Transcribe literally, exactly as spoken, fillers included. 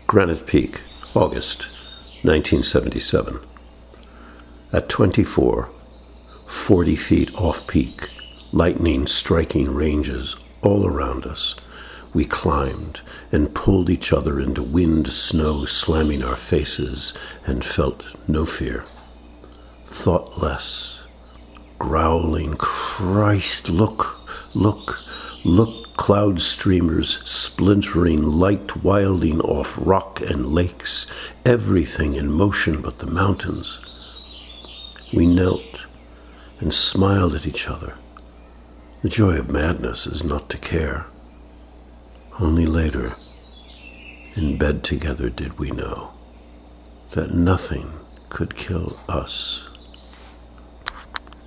Granite Peak, August nineteen seventy-seven. At twenty-four, forty feet off-peak, lightning striking ranges all around us, we climbed and pulled each other into wind snow slamming our faces and felt no fear. Thought less. Growling, Christ, look, look, look, cloud streamers splintering, light wilding off rock and lakes, everything in motion but the mountains. We knelt and smiled at each other. The joy of madness is not to care. Only later, in bed together, did we know that nothing could kill us.